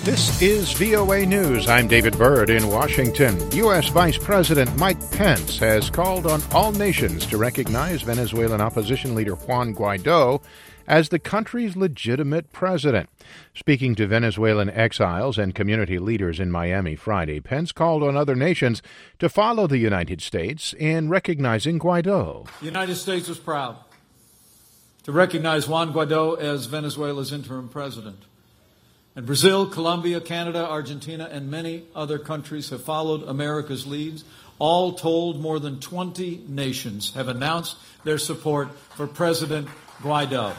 This is VOA News. I'm David Byrd in Washington. U.S. Vice President Mike Pence has called on all nations to recognize Venezuelan opposition leader Juan Guaido as the country's legitimate president. Speaking to Venezuelan exiles and community leaders in Miami Friday, Pence called on other nations to follow the United States in recognizing Guaido. The United States is proud to recognize Juan Guaido as Venezuela's interim president. And Brazil, Colombia, Canada, Argentina, and many other countries have followed America's leads. All told, more than 20 nations have announced their support for President Guaido.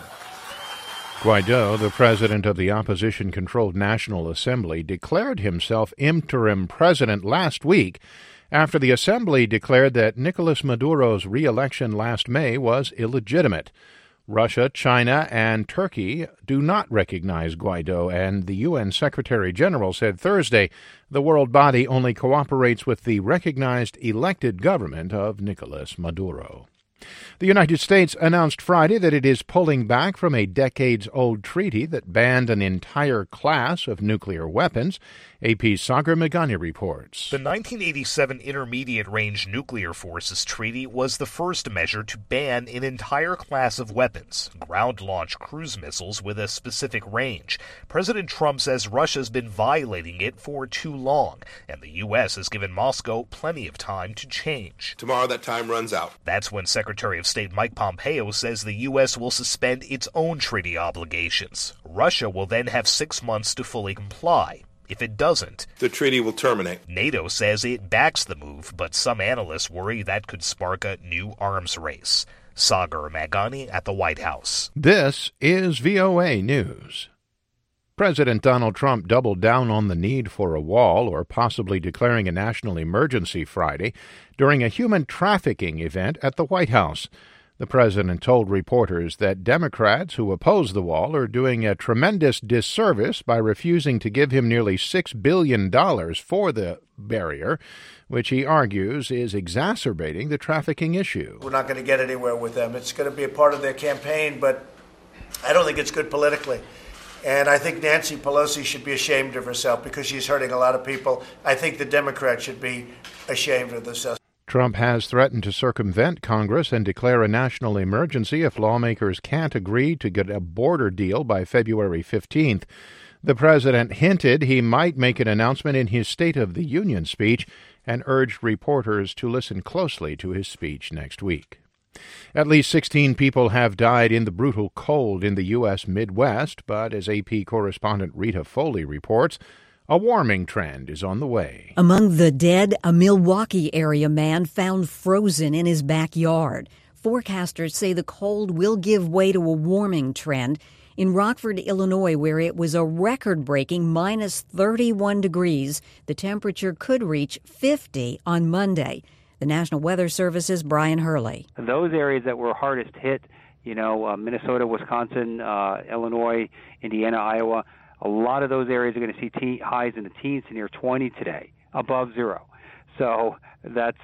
Guaido, the president of the opposition-controlled National Assembly, declared himself interim president last week after the Assembly declared that Nicolas Maduro's re-election last May was illegitimate. Russia, China, and Turkey do not recognize Guaido, and the UN Secretary General said Thursday the world body only cooperates with the recognized elected government of Nicolas Maduro. The United States announced Friday that it is pulling back from a decades-old treaty that banned an entire class of nuclear weapons. AP's Sagar Meghani reports. The 1987 Intermediate Range Nuclear Forces Treaty was the first measure to ban an entire class of weapons, ground-launched cruise missiles with a specific range. President Trump says Russia's been violating it for too long, and the U.S. has given Moscow plenty of time to change. Tomorrow that time runs out. That's when Secretary of State Mike Pompeo says the U.S. will suspend its own treaty obligations. Russia will then have 6 months to fully comply. If it doesn't, the treaty will terminate. NATO says it backs the move, but some analysts worry that could spark a new arms race. Sagar Meghani at the White House. This is VOA News. President Donald Trump doubled down on the need for a wall or possibly declaring a national emergency Friday during a human trafficking event at the White House. The president told reporters that Democrats who oppose the wall are doing a tremendous disservice by refusing to give him nearly $6 billion for the barrier, which he argues is exacerbating the trafficking issue. We're not going to get anywhere with them. It's going to be a part of their campaign, but I don't think it's good politically. And I think Nancy Pelosi should be ashamed of herself because she's hurting a lot of people. I think the Democrats should be ashamed of themselves. Trump has threatened to circumvent Congress and declare a national emergency if lawmakers can't agree to get a border deal by February 15th. The president hinted he might make an announcement in his State of the Union speech and urged reporters to listen closely to his speech next week. At least 16 people have died in the brutal cold in the U.S. Midwest, but as AP correspondent Rita Foley reports, a warming trend is on the way. Among the dead, a Milwaukee area man found frozen in his backyard. Forecasters say the cold will give way to a warming trend. In Rockford, Illinois, where it was a record-breaking minus 31 degrees, the temperature could reach 50 on Monday. The National Weather Service's Brian Hurley. Those areas that were hardest hit, Minnesota, Wisconsin, Illinois, Indiana, Iowa, a lot of those areas are going to see highs in the teens to near 20 today, above zero. So that's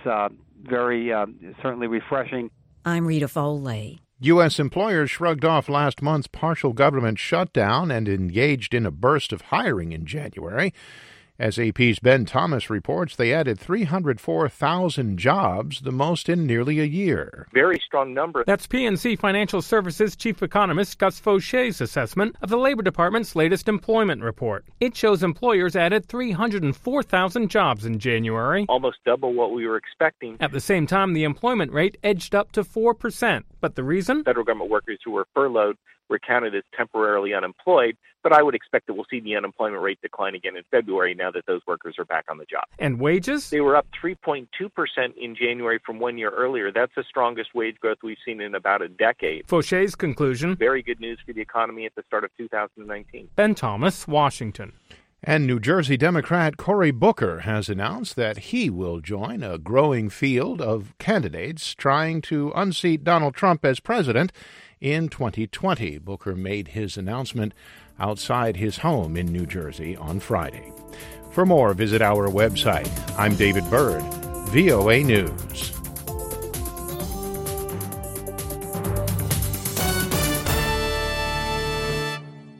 very certainly refreshing. I'm Rita Foley. U.S. employers shrugged off last month's partial government shutdown and engaged in a burst of hiring in January. As AP's Ben Thomas reports, they added 304,000 jobs, the most in nearly a year. Very strong number. That's PNC Financial Services Chief Economist Gus Faucher's assessment of the Labor Department's latest employment report. It shows employers added 304,000 jobs in January. Almost double what we were expecting. At the same time, the employment rate edged up to 4%. But the reason? Federal government workers who were furloughed were counted as temporarily unemployed, but I would expect that we'll see the unemployment rate decline again in February now that those workers are back on the job. And wages? They were up 3.2% in January from 1 year earlier. That's the strongest wage growth we've seen in about a decade. Faucher's conclusion? Very good news for the economy at the start of 2019. Ben Thomas, Washington. And New Jersey Democrat Cory Booker has announced that he will join a growing field of candidates trying to unseat Donald Trump as president in 2020. Booker made his announcement outside his home in New Jersey on Friday. For more, visit our website. I'm David Byrd, VOA News.